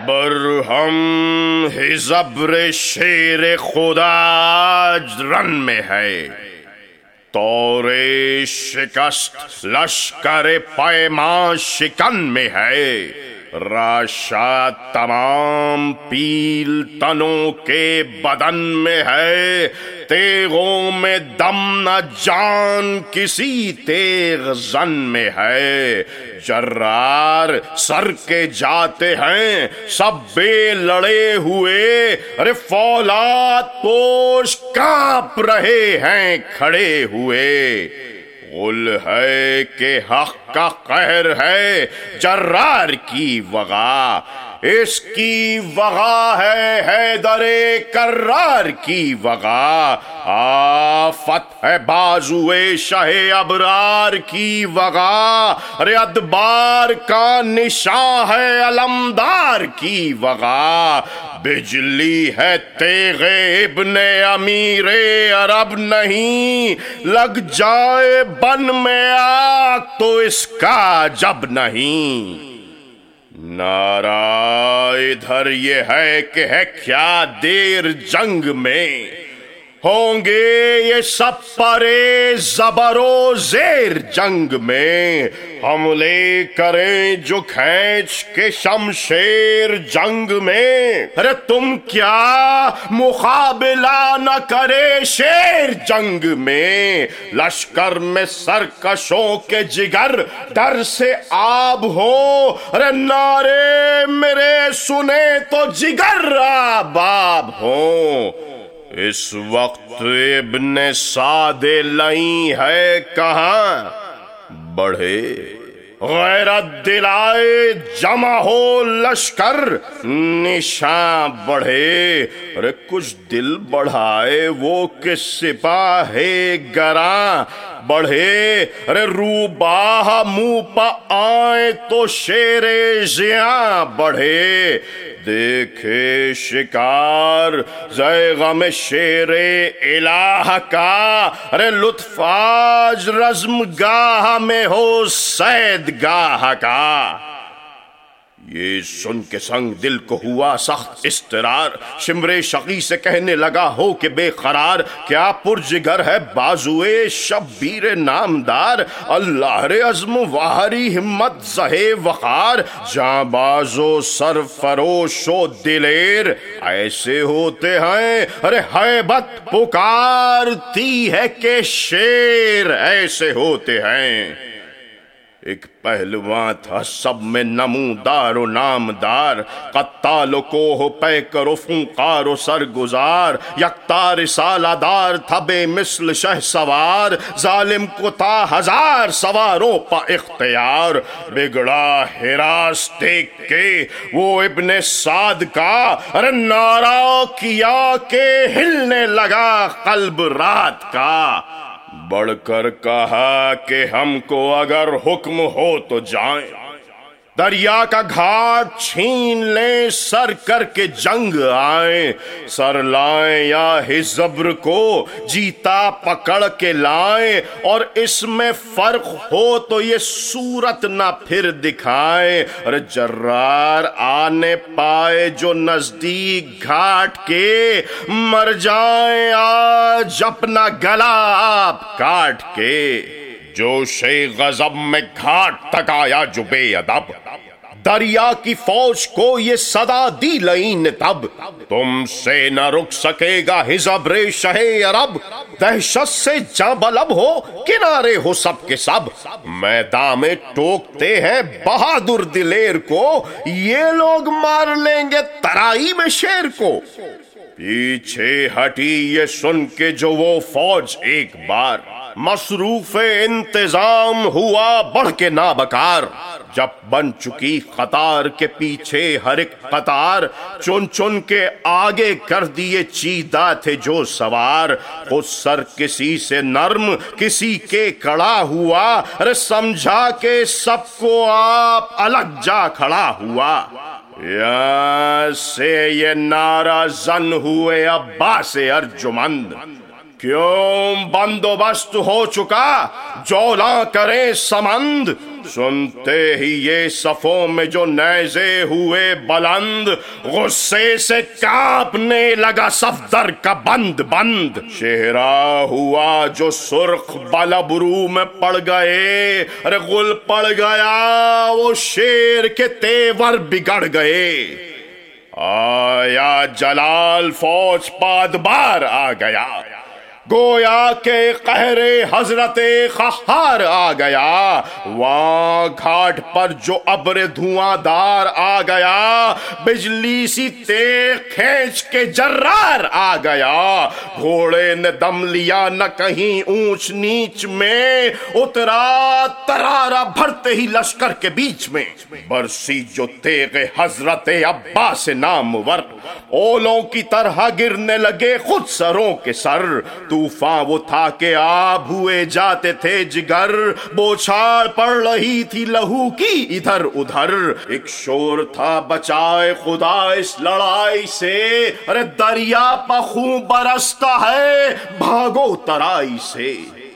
برہم ہزبر شیر خدا رن میں ہے، طور شکست لشکر پیمان شکن میں ہے، راشا تمام پیل تنوں کے بدن میں ہے، تیغوں میں دم نہ جان کسی تیغ زن میں ہے، جرار سر کے جاتے ہیں سب بے لڑے ہوئے، ارے فولاد پوش کانپ رہے ہیں کھڑے ہوئے، غل ہے کہ حق کا قہر ہے جرار کی وغا، اس کی وغا ہے حیدر کرار کی وغا، آفت ہے بازوئے شہ ابرار کی وغا، ارے ادبار کا نشاں ہے علمدار کی وغا، بجلی ہے تیغ ابن امیر عرب نہیں، لگ جائے بن میں آگ تو اس کا جب نہیں، نعرہ ادھر یہ ہے کہ ہے کیا دیر جنگ میں، ہوں گے یہ سب پرے زبر و زیر جنگ میں، حملے کریں جو کھینچ کے شمشیر جنگ میں، ارے تم کیا مقابلہ نہ کرے شیر جنگ میں، لشکر میں سرکشوں کے جگر ڈر سے آب ہو، ارے نعرے میرے سنے تو جگر آباب ہوں، اس وقت ابن سعد لئی ہے کہاں بڑھے، غیرت دلائے جمع ہو لشکر نشاں بڑھے، ارے کچھ دل بڑھائے وہ کہ سپاہی گراں بڑھے، ارے روباہ منہ پہ آئے تو شیر زیاں بڑھے، دیکھے شکار زے غم شیر الہ کا، ارے لطف آج رزم گاہ میں ہو صید گاہ کا، یہ سن کے سنگ دل کو ہوا سخت اضطرار، شمر شقی سے کہنے لگا ہو کہ بے قرار، کیا پرجگر ہے بازوئے شبیر نامدار، اللہ رے عزم واہری ہمت زہے وقار، جاں بازو سرفروش و دلیر ایسے ہوتے ہیں، ارے حیبت پکارتی ہے کہ شیر ایسے ہوتے ہیں، ایک پہلوان تھا سب میں نمودار و نامدار، قتال و کوہ پیکر و فنکار و سرگزار، یکتا رسالہ دار تھا بے مثل شہ سوار، ظالم کو تا ہزار سواروں پا اختیار، بگڑا ہراس دیکھ کے وہ ابن سعد کا، ارے نعرہ کیا کہ ہلنے لگا قلب رات کا، بڑھ کر کہا کہ ہم کو اگر حکم ہو تو جائیں، دریا کا گھاٹ چھین لیں سر کر کے جنگ آئیں، سر لائیں یا ہزبر کو جیتا پکڑ کے لائیں، اور اس میں فرق ہو تو یہ صورت نہ پھر دکھائیں، اور جرار آنے پائے جو نزدیک گھاٹ کے، مر جائیں آج اپنا گلا آپ کاٹ کے، جوش غضب میں گھاٹ تک آیا جو بے ادب، دریا کی فوج کو یہ صدا دی لئین تب، تم سے نہ رک سکے گا ہزبر شہ عرب، دہشت سے جاں بلب ہو کنارے ہو سب کے سب، میدان میں ٹوکتے ہیں بہادر دلیر کو، یہ لوگ مار لیں گے ترائی میں شیر کو، پیچھے ہٹی یہ سن کے جو وہ فوج ایک بار، مصروف انتظام ہوا بڑھ کے نابکار، جب بن چکی قطار کے پیچھے ہر ایک قطار، چن چن کے آگے کر دیے چیدہ تھے جو سوار، خود سر کسی سے نرم کسی کے کڑا ہوا، ارے سمجھا کہ سب کو آپ الگ جا کھڑا ہوا، یہاں سے یہ نعرہ زن ہوئے عباس ارجمند، کیوں بندوبست ہو چکا جولاں کریں سمند، سنتے ہی یہ صفوں میں جو نیزے ہوئے بلند، غصے سے کانپنے لگا صفدر کا بند بند، چہرہ ہوا جو سرخ بالابرو میں پڑ گئے، ارے غل پڑ گیا وہ شیر کے تیور بگڑ گئے، آیا جلال فوج پادبار آ گیا، گویا کہ قہر حضرت قہار آ گیا، وہاں گھاٹ پر جو ابر دھواں دار آ گیا، بجلی سی تیغ کھینچ کے جرار آ گیا، گھوڑے نے دم لیا نہ کہیں اونچ نیچ میں، اترا ترارا بھرتے ہی لشکر کے بیچ میں، برسی جو تیغ حضرت عباس نامور، اولوں کی طرح گرنے لگے خود سروں کے سر، طوفان وہ تھا کہ آب ہوئے جاتے تھے جگر، بوچھاڑ پڑ رہی تھی لہو کی ادھر ادھر، ایک شور تھا بچائے خدا اس لڑائی سے، ارے دریا پہ خون برستا ہے بھاگو ترائی سے،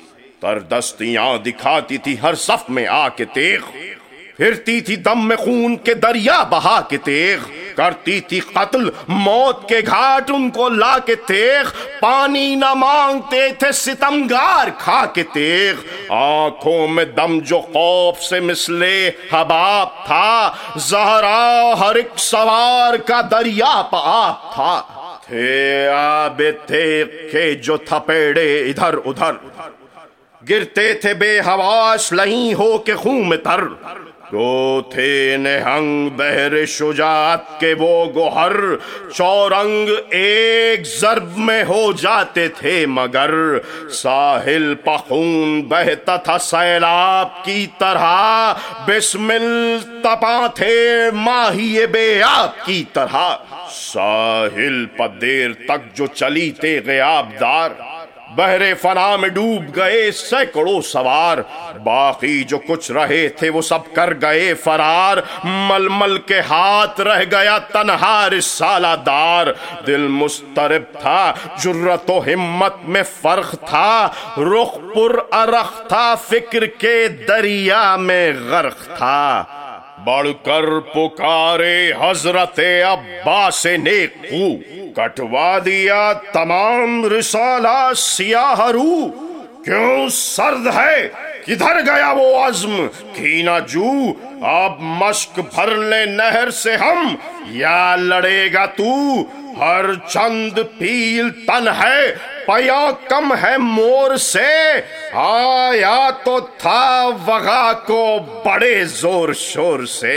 تردستیاں دکھاتی تھی ہر صف میں آ کے تیغ، پھرتی تھی دم میں خون کے دریا بہا کے تیغ، کرتی تھی قتل موت کے گھاٹ ان کو لا کے تیغ، پانی نہ مانگتے تھے ستمگار کھا کے تیغ، آنکھوں میں دم جو خوف سے مثلے حباب تھا، زہرا ہر ایک سوار کا دریا پہ آپ تھا، تھے آب تیغ کے جو تھپیڑے ادھر ادھر، گرتے تھے بے حواس لہیں ہو کے خون میں تر، تو تھے نہنگ بحر شجاعت کے وہ گوہر، چورنگ ایک ضرب میں ہو جاتے تھے مگر، ساحل پہ خون بہتا تھا سیلاب کی طرح، بسمل تپاں تھے ماہی بے آب کی طرح، ساحل پہ دیر تک جو چلی تیغ آبدار، بحر فنا میں ڈوب گئے سینکڑوں سوار، باقی جو کچھ رہے تھے وہ سب کر گئے فرار، مل مل کے ہاتھ رہ گیا تنہا رسالہ دار، دل مضطرب تھا جرت و ہمت میں فرق تھا، رخ پر ارخ تھا فکر کے دریا میں غرق تھا، بڑھ کر پکارے حضرت عباس نیک خو، کٹوا دیا تمام رسالہ سیاہ رو، کیوں سرد ہے کدھر گیا وہ عزم کینا جو، اب مشک بھر لے نہر سے ہم یا لڑے گا تو، ہر چند پیل تن ہے پیا کم ہے مور سے، آیا تو تھا وغا کو بڑے زور شور سے،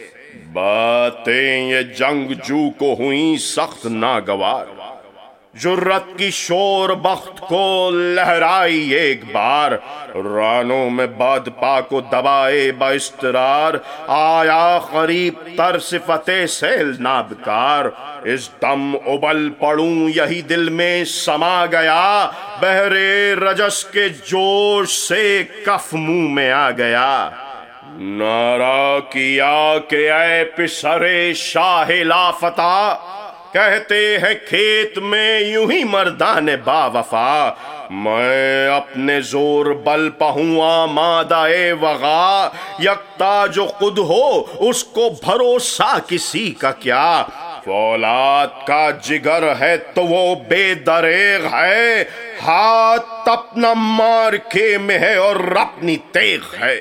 باتیں یہ جنگجو کو ہوئیں سخت ناگوار، جرت کی شور بخت کو لہرائی ایک بار، رانوں میں بادپا کو دبائے باسترار، آیا قریب تر صفت سیل نابکار، اس دم ابل پڑوں یہی دل میں سما گیا، بحر رجس کے جوش سے کف منہ میں آ گیا، نعرہ کیا کہ اے پسر شاہ لافتہ، کہتے ہیں کھیت میں یوں ہی مردان با وفا، میں اپنے زور بل پہوں آمادہ وغا، یکتا جو خود ہو اس کو بھروسہ کسی کا کیا، فولاد کا جگر ہے تو وہ بے دریغ ہے، ہاتھ اپنا مار کے میں ہے اور اپنی تیغ ہے،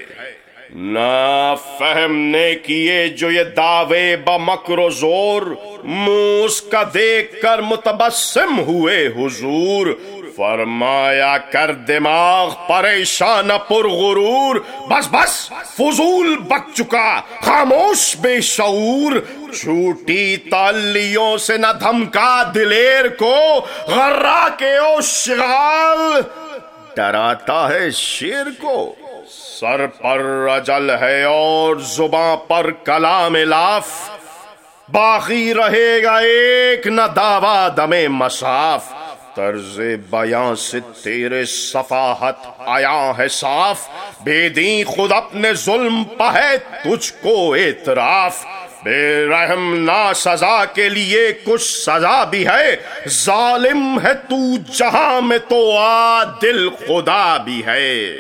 نا فہم نے کیے جو یہ دعوے بمکر و زور، موس کا دیکھ کر متبسم ہوئے حضور، فرمایا کر دماغ پریشان پر غرور، بس بس فضول بک چکا خاموش بے شعور، چھوٹی تالیوں سے نہ دھمکا دلیر کو، غرہ کے او شغال ڈراتا ہے شیر کو، سر پر اجل ہے اور زباں پر کلام لاف، باقی رہے گا ایک نہ دعویٰ دم مصاف، طرز بیاں سے تیرے صفاحت آیا ہے صاف، بے دین خود اپنے ظلم پہ ہے تجھ کو اعتراف، بے رحم نا سزا کے لیے کچھ سزا بھی ہے، ظالم ہے تو جہاں میں تو عادل خدا بھی ہے،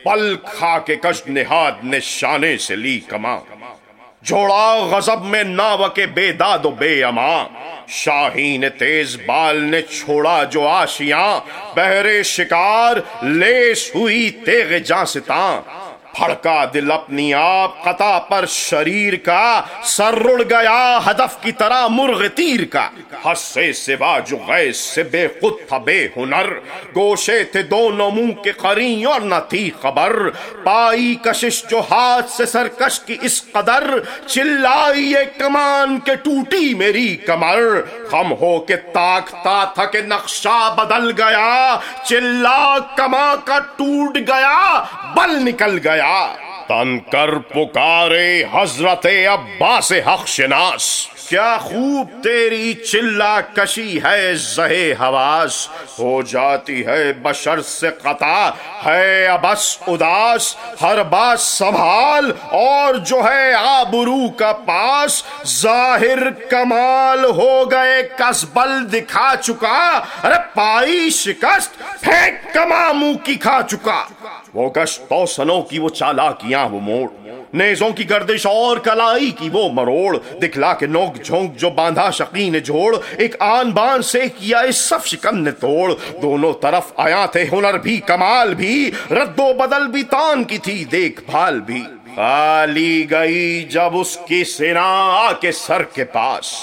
پل کھا کے کش نہاد نے شانے سے لی کما، جوڑا غضب میں ناو کے بے داد و بے اما، شاہین تیز بال نے چھوڑا جو آشیاں، بہرے شکار لیس ہوئی تیغ جانستاں، پھڑکا دل اپنی آپ قطع پر شریر کا، سر رڑ گیا ہدف کی طرح مرغ تیر کا، حد سے سوا جو غیظ سے بے خود تھا بے ہنر، گوشے تھے دونوں منہ کے قرین اور نہ تھی خبر، پائی کشش جو ہاتھ سے سرکش کی اس قدر، چلائی یہ کمان کے ٹوٹی میری کمر، خم ہو کے تاکتا تھا کہ نقشہ بدل گیا، چلا کما کا ٹوٹ گیا بل نکل گیا، تن کر پکارے حضرت عباس حق شناس، کیا خوب تیری چلا کشی ہے زہے حواس، ہو جاتی ہے بشر سے قطع ہے ابس اداس، ہر بات سنبھال اور جو ہے آبرو کا پاس، ظاہر کمال ہو گئے کسبل دکھا چکا، ارے پائی شکست پھینک کما منہ کی کھا چکا، وہ گشت توسنوں کی وہ چالاکیاں وہ موڑ، نیزوں کی گردش اور کلائی کی وہ مروڑ، دکھلا کے نوک جھونک جو باندھا شقی نے جوڑ، ایک آن بان سے کیا اس صف شکن نے توڑ، دونوں طرف آیا تھے ہنر بھی کمال بھی، رد و بدل بھی تان کی تھی دیکھ بھال بھی، خالی گئی جب اس کی سنا آ کے سر کے پاس،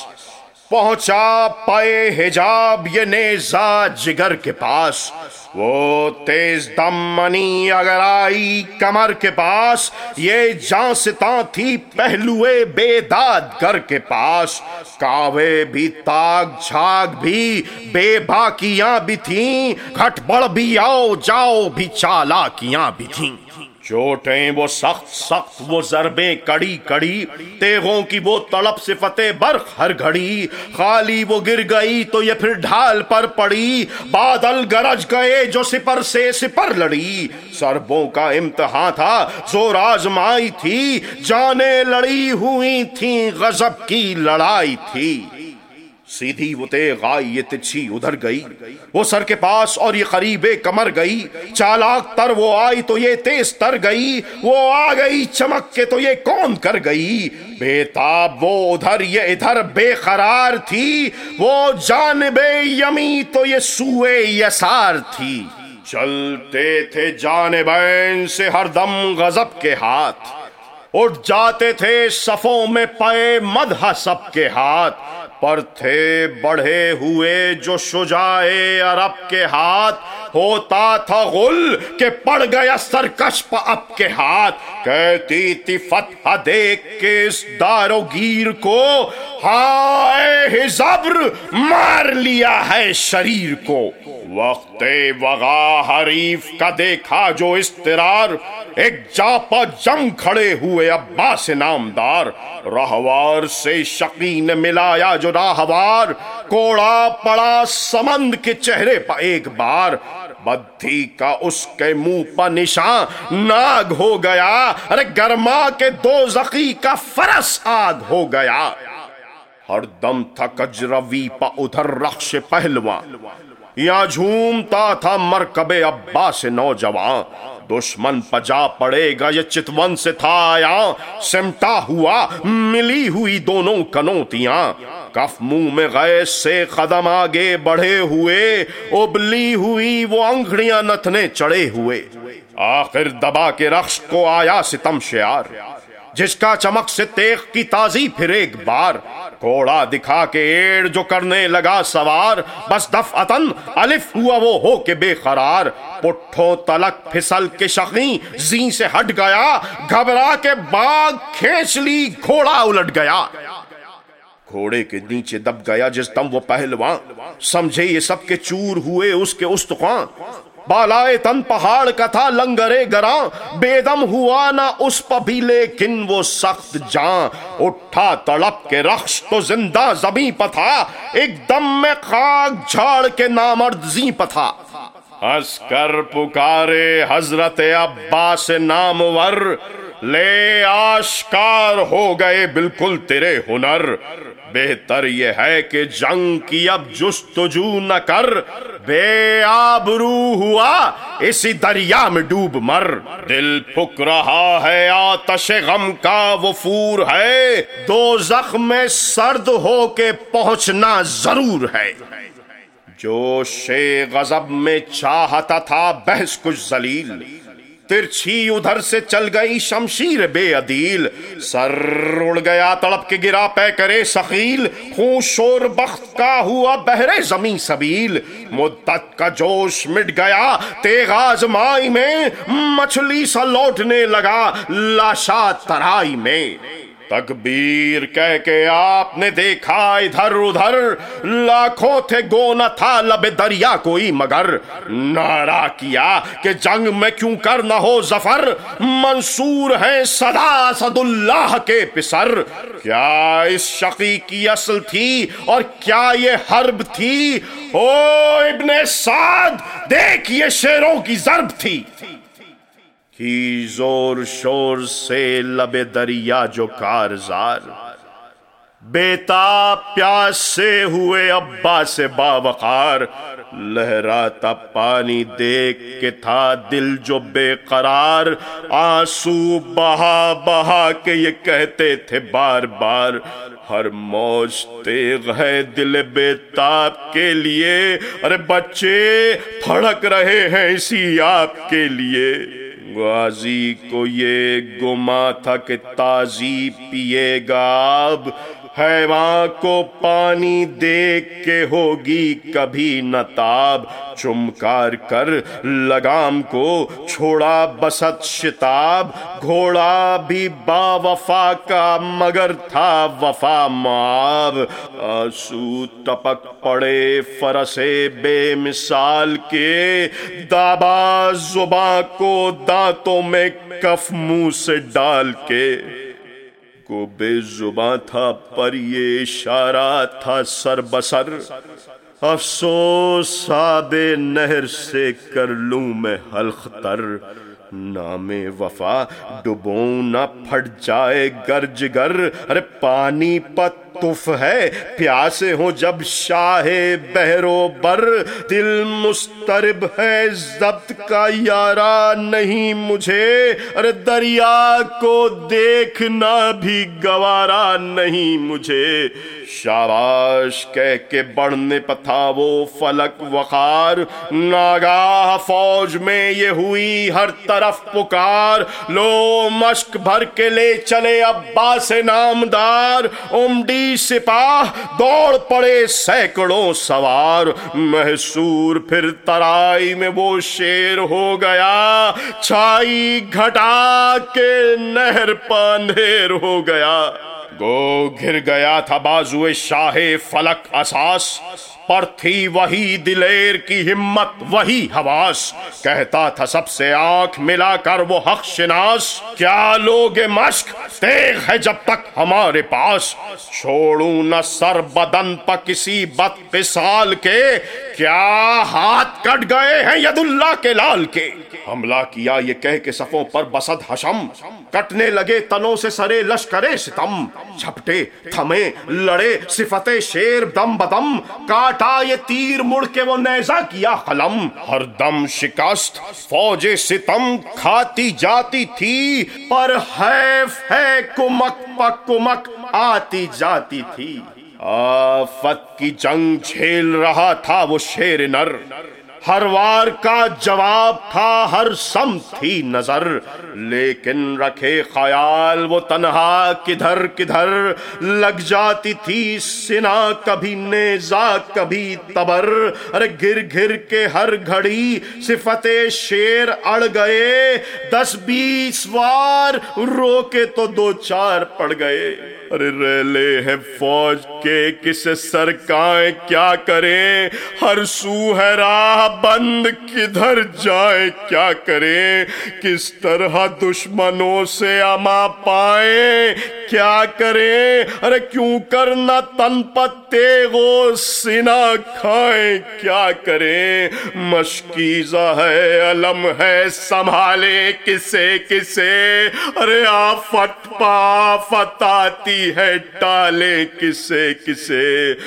پہنچا پائے حجاب یہ نیزہ جگر کے پاس، وہ تیز دم منی اگر آئی کمر کے پاس، یہ جانستاں تھی پہلوے بے داد گر کے پاس، کاوے بھی تاگ جھاگ بھی بے باکیاں بھی تھیں، گھٹ بڑھ بھی آؤ جاؤ بھی چالاکیاں بھی تھیں، چوٹیں وہ سخت سخت وہ ضربیں کڑی کڑی، تیغوں کی وہ تڑپ صفت برق ہر گھڑی، خالی وہ گر گئی تو یہ پھر ڈھال پر پڑی، بادل گرج گئے جو سپر سے سپر لڑی، سربوں کا امتحان تھا زور آزمائی تھی، جانیں لڑی ہوئی تھیں غضب کی لڑائی تھی، سیدھی وہ تیغ آئی یہ تچھی ادھر گئی، وہ سر کے پاس اور یہ قریب کمر گئی، چالاک تر وہ آئی تو یہ تیز تر گئی، وہ آ گئی چمک کے تو یہ کون کر گئی، بے تاب وہ ادھر یہ ادھر بے قرار تھی، وہ جانب یمی تو یہ سوئے یسار تھی، چلتے تھے جانبین سے ہر دم غضب کے ہاتھ، اٹھ جاتے تھے صفوں میں پائے مدح سب کے ہاتھ، پر تھے بڑھے ہوئے جو شجاعے عرب کے ہاتھ، ہوتا تھا غل کہ پڑ گیا سرکش پا اب کے ہاتھ، کہتی تھی فتح دیکھ کے اس دار و گیر کو، ہائے زبر مار لیا ہے شریر کو، وقت وغا حریف کا دیکھا جو استرار، ایک جاپا جنگ کھڑے ہوئے عباس نامدار، راہوار سے شقی نے ملایا جو راہوار، کوڑا پڑا سمند کے چہرے پہ ایک بار، بدھی کا اس کے منہ پہ نشان ناگ ہو گیا، ارے گرما کے دوزخی کا فرس آگ ہو گیا، ہر دم تھا کجروی پہ ادھر رخش پہلوان، یہاں جھومتا تھا مرکب عباس نوجوان، دشمن پجا پڑے گا یہ چتون سے تھا آیا، سمٹا ہوا ملی ہوئی دونوں کنوتیاں، کف منہ میں غیظ سے قدم آگے بڑھے ہوئے، ابلی ہوئی وہ انگڑیاں نتنے چڑھے ہوئے، آخر دبا کے رخش کو آیا ستم شیار، جس کا چمک سے تیغ کی تازی پھر ایک بار، کوڑا دکھا کے ایڑ جو کرنے لگا سوار، بس دفعتن الف ہوا وہ ہو کے بے قرار، پٹھوں تلک پھسل کے شقی زین سے ہٹ گیا، گھبرا کے باغ کھینچ لی گھوڑا الٹ گیا، گھوڑے کے نیچے دب گیا جس دم وہ پہلوان، سمجھے یہ سب کے چور ہوئے اس کے استخوان، بالائے تن پہاڑ کا تھا لنگرے گراں، بے دم ہوا نہ اس پہ بھی لیکن وہ سخت جان، اٹھا تڑپ کے رخش تو زندہ زمیں پہ تھا، ایک دم میں خاک جھاڑ کے نامرد زیں پہ تھا، ہنس کر پکارے حضرت عباس نامور، لے آشکار ہو گئے بالکل تیرے ہنر، بہتر یہ ہے کہ جنگ کی اب جستجو نہ کر، بے آبرو ہوا اسی دریا میں ڈوب مر، دل پھک رہا ہے آتش غم کا وہ پھور ہے، دوزخ میں سرد ہو کے پہنچنا ضرور ہے۔ جوش غضب میں چاہتا تھا بحث کچھ ذلیل، ترچھی ادھر سے چل گئی شمشیر بے عدیل، سر اڑ گیا تڑپ کے گرا پے کرے ثقیل، خون شور بخت کا ہوا بحر زمیں سبیل، مدت کا جوش مٹ گیا تیغ آزمائی میں، مچھلی سا لوٹنے لگا لاشا ترائی میں۔ تکبیر کہہ کے آپ نے دیکھا ادھر ادھر، لاکھوں تھے گو نہ تھا لب دریا کوئی مگر، نعرہ کیا کہ جنگ میں کیوں کر نہ ہو ظفر، منصور ہیں صدا اسد اللہ کے پسر۔ کیا اس شقی کی اصل تھی اور کیا یہ حرب تھی، او ابن سعد دیکھ یہ شیروں کی ضرب تھی، کی زور شور سے لب دریا جو کارزار، بیتاب پیاس سے ہوئے ابا سے باوقار، لہراتا پانی دیکھ کے تھا دل جو بے قرار، آنسو بہا بہا کے یہ کہتے تھے بار بار، ہر موج تیغ ہے دل بیتاب کے لیے، ارے بچے پھڑک رہے ہیں اسی آپ کے لیے۔ غازی کو یہ گما تھا کہ تازی پیے گا آب، حیوان کو پانی دیکھ کے ہوگی کبھی نہ تاب، چمکار کر لگام کو چھوڑا بسط شتاب، گھوڑا بھی با وفا کا مگر تھا وفا مآب، آنسو ٹپک پڑے فرس بے مثال کے، دابا زباں کو دانتوں میں کف منہ سے ڈال کے، کو بے زباں تھا پر یہ اشارہ تھا سر بسر، افسوس آب نہر سے کر لوں میں حلق تر، نام وفا ڈبوں نہ پھٹ جائے گرج گر، ارے پانی پت تف ہے پیاسے ہوں جب شاہ بحر و بر، دل مسترب ہے ضبط کا یارا نہیں مجھے، ارے دریا کو دیکھنا بھی گوارا نہیں مجھے، شاباش کہہ کے بڑھنے پتھا وہ فلک وقار، ناگاہ فوج میں یہ ہوئی ہر طرف پکار، لو مشک بھر کے لے چلے عباس نامدار، عمڈی سپاہ دوڑ پڑے سینکڑوں سوار، محصور پھر ترائی میں وہ شیر ہو گیا، چھائی گھٹا کے نہر پاندھیر ہو گیا، گو گر گیا تھا بازوئے شاہ فلک اساس، پر تھی وہی دلیر کی ہمت وہی حواس، کہتا تھا سب سے آنکھ ملا کر وہ حق شناس، کیا لوگ مشق تیغ ہے جب تک ہمارے پاس، چھوڑوں نہ سر بدن پا کسی بد قصال کے، کیا ہاتھ کٹ گئے ہیں ید اللہ کے لال کے، حملہ کیا یہ کہہ کے صفوں پر بسد حشم، کٹنے لگے تنوں سے سرے لشکرے ستم، جھپٹے تھمے لڑے صفت شیر دم بدم، کاٹا یہ تیر مڑ کے وہ نیزہ کیا قلم، ہر دم شکست فوج ستم کھاتی جاتی تھی، پر حیف ہے کمک پا کمک آتی جاتی تھی، آفت کی جنگ جھیل رہا تھا وہ شیر نر، ہر وار کا جواب تھا ہر سمت تھی نظر، لیکن رکھے خیال وہ تنہا کدھر کدھر، لگ جاتی تھی سنا کبھی نیزہ کبھی تبر، ارے گر گر کے ہر گھڑی صفت شیر اڑ گئے، 10-20 وار روکے تو 2-4 پڑ گئے، ارے ریلے ہیں فوج کے کسے سرکائیں کیا کریں، ہر سو ہے راہ بند کدھر جائے کیا کریں، کس طرح دشمنوں سے اما پائیں کیا کریں، ارے کیوں کرنا تن پتے گو سنا کھائیں کیا کریں، مشکیزہ ہے علم ہے سنبھالے کسے کسے، ارے آفت پا آفت آتی آتی ہے ٹالے کسے کسے،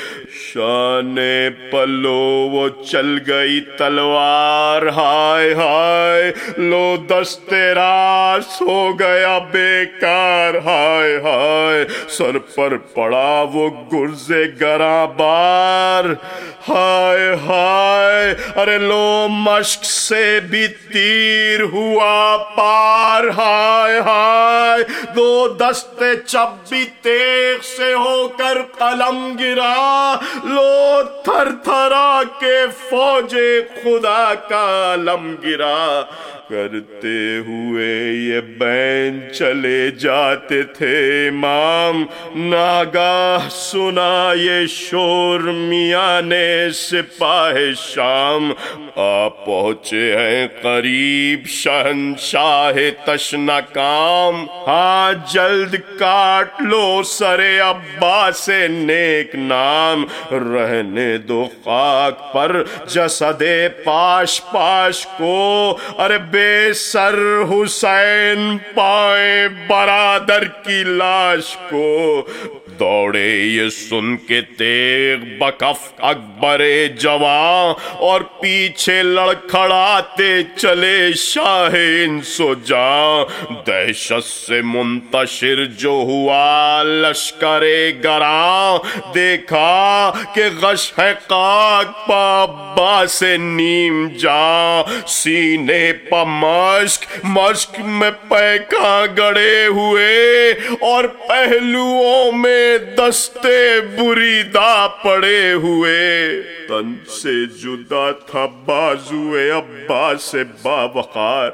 شان پلو وہ چل گئی تلوار، ہائے ہائے لو دست راست ہو گیا بیکار، ہائے ہائے سر پر پڑا وہ گرز گراں بار، ہائے ہائے ارے لو مشق سے بھی تیر ہوا پار، ہائے ہائے دو دست چپ بھی تیغ سے ہو کر قلم گرا، لو تھر تھرا کے فوج خدا کا علم گرا، کرتے ہوئے یہ بین چلے جاتے تھے امام، ناگاہ سنا یہ شور میاں نے سپاہ شام، آ پہنچے ہیں قریب شہنشاہ تشنہ کام، ہاں جلد کاٹ لو سر عباس نیک نام، رہنے دو خاک پر جسد پاش پاش کو، ارے بے سر حسین پائیں برادر کی لاش کو، دوڑے یہ سن کے تیغ بکف اکبر جواں، اور پیچھے لڑکھڑاتے چلے شاہ انس و جاں، دہشت سے منتشر جو ہوا لشکر گراں، دیکھا کہ غش ہے خاک پا عباس نیم جاں، سینے پا مشک مشک میں پیکاں گڑے ہوئے، اور پہلوؤں میں دستے بریدہ پڑے ہوئے، تن سے جدا تھا بازوئے عباس باوقار،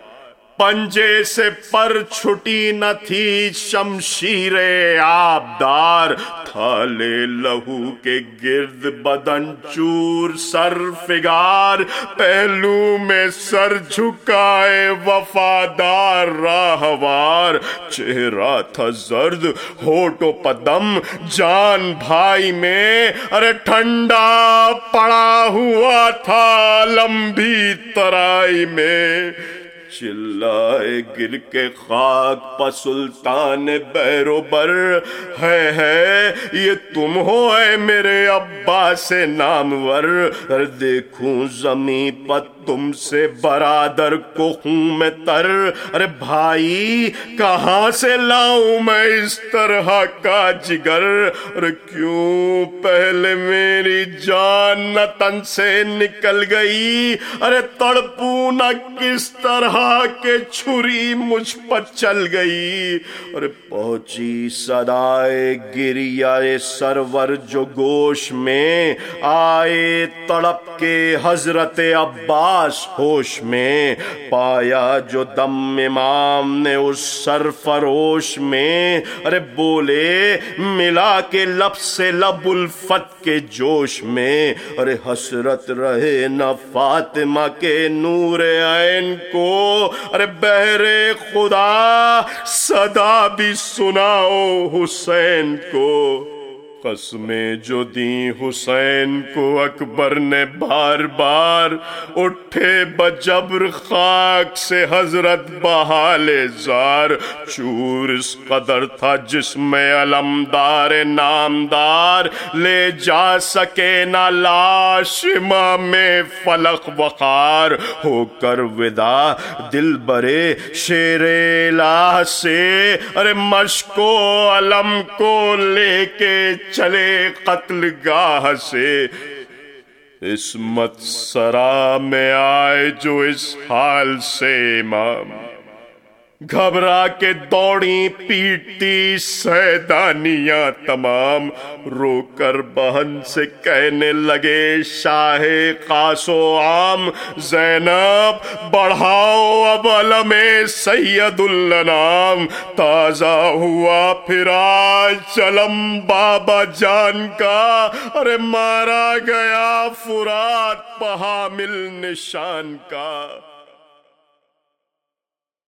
پنجے سے پر چھٹی نہ تھی شمشیر آبدار، تھالے لہو کے گرد بدن چور سر فگار، پہلو میں سر جھکائے وفادار راہوار، چہرہ تھا زرد ہونٹ و پدم جان بھائی میں، ارے ٹھنڈا پڑا ہوا تھا لمبی ترائی میں، چلائے گر کے خاک پا سلطان بیروبر، ہے یہ تم ہو اے میرے عباس نامور، دیکھوں زمین پر تم سے برادر کو ہوں میں تر، ارے بھائی کہاں سے لاؤں میں اس طرح کا جگر، ارے کیوں پہلے میری جان نہ تن سے نکل گئی، ارے تڑپوں نہ کس طرح کہ چھری مجھ پر چل گئی، اور پہنچی صدائے گریہ سرور جو گوش میں، آئے تڑپ کے حضرت عباس ہوش میں، پایا جو دم امام نے اس سرفروش میں، ارے بولے ملا کے لب سے لب الفت کے جوش میں، ارے حسرت رہے نہ فاطمہ کے نور عین کو، ارے بہر خدا صدا بھی سناؤ حسین کو، قسمیں جو دی حسین کو اکبر نے بار بار، اٹھے بجبر خاک سے حضرت بحال زار، چور اس قدر تھا جسم علمدار نامدار، لے جا سکے نہ لاش امام فلق وقار، ہو کر ودا دل برے شیر الہ سے، ارے مشک و علم کو لے کے چلے قتل گاہ سے، عصمت سرا میں آئے جو اس حال سے امام، گھبرا کے دوڑی پیٹتی سیدانیاں تمام، رو کر بہن سے کہنے لگے شاہ خاص و عام، زینب بڑھاؤ اب علم سید الانام، تازہ ہوا پھر آج علم بابا جان کا، ارے مارا گیا فرات پہ حامل نشان کا،